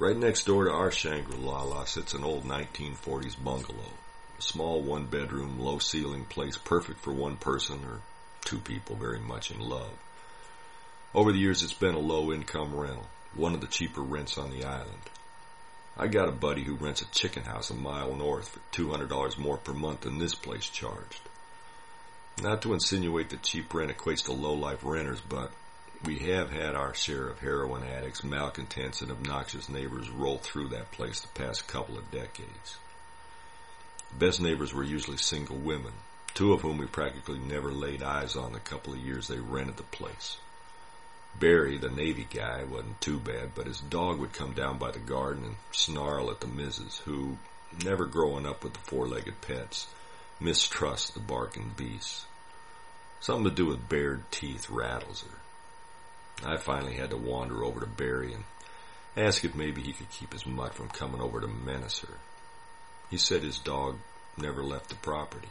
Right next door to our Shangri-La sits an old 1940s bungalow. A small one-bedroom, low-ceiling place perfect for one person or two people very much in love. Over the years, it's been a low-income rental, one of the cheaper rents on the island. I got a buddy who rents a chicken house a mile north for $200 more per month than this place charged. Not to insinuate that cheap rent equates to low-life renters, but we have had our share of heroin addicts, malcontents, and obnoxious neighbors roll through that place the past couple of decades. The best neighbors were usually single women, two of whom we practically never laid eyes on the couple of years they rented the place. Barry, the Navy guy, wasn't too bad, but his dog would come down by the garden and snarl at the missus, who, never growing up with the four-legged pets, mistrusts the barking beasts. Something to do with bared teeth rattles her. I finally had to wander over to Barry and ask if maybe he could keep his mutt from coming over to menace her. He said his dog never left the property.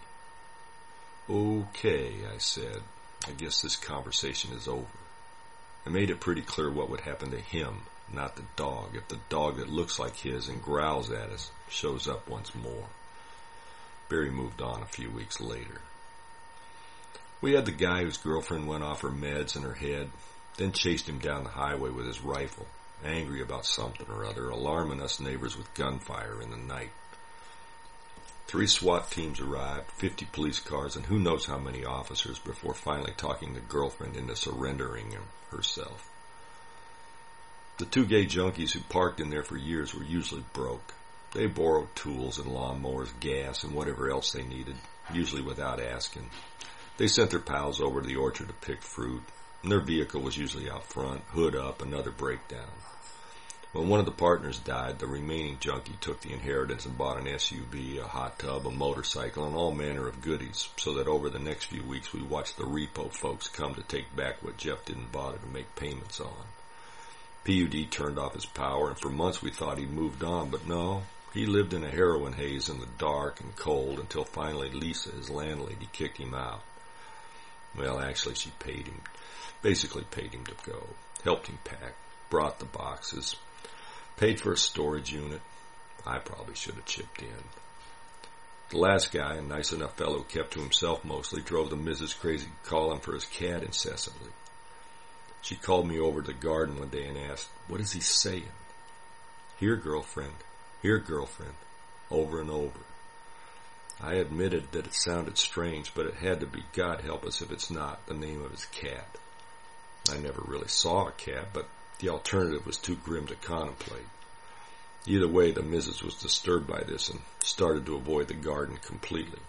Okay, I said. I guess this conversation is over. I made it pretty clear what would happen to him, not the dog, if the dog that looks like his and growls at us shows up once more. Barry moved on a few weeks later. We had the guy whose girlfriend went off her meds in her head, then chased him down the highway with his rifle, angry about something or other, alarming us neighbors with gunfire in the night. 3 SWAT teams arrived, 50 police cars, and who knows how many officers before finally talking the girlfriend into surrendering herself. The 2 gay junkies who parked in there for years were usually broke. They borrowed tools and lawnmowers, gas, and whatever else they needed, usually without asking. They sent their pals over to the orchard to pick fruit, and their vehicle was usually out front, hood up, another breakdown. When one of the partners died, the remaining junkie took the inheritance and bought an SUV, a hot tub, a motorcycle, and all manner of goodies, so that over the next few weeks we watched the repo folks come to take back what Jeff didn't bother to make payments on. PUD turned off his power, and for months we thought he'd moved on, but no, he lived in a heroin haze in the dark and cold until finally Lisa, his landlady, kicked him out. Well, actually she basically paid him to go, helped him pack, brought the boxes, paid for a storage unit. I probably should have chipped in. The last guy, a nice enough fellow kept to himself mostly, drove the missus crazy calling for his cat incessantly. She called me over to the garden one day and asked, "What is he saying?" Here, girlfriend, over and over. I admitted that it sounded strange, but it had to be, God help us if it's not, the name of his cat. I never really saw a cat, but the alternative was too grim to contemplate. Either way, the missus was disturbed by this and started to avoid the garden completely.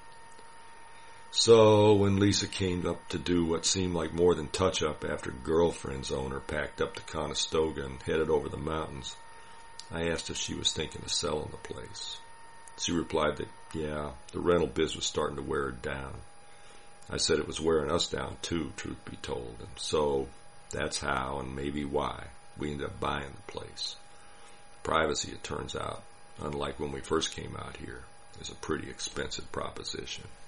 So, when Lisa came up to do what seemed like more than touch-up after girlfriend's owner packed up the Conestoga and headed over the mountains, I asked if she was thinking of selling the place. She replied that, yeah, the rental biz was starting to wear her down. I said it was wearing us down too, truth be told, and so that's how and maybe why we ended up buying the place. Privacy, it turns out, unlike when we first came out here, is a pretty expensive proposition.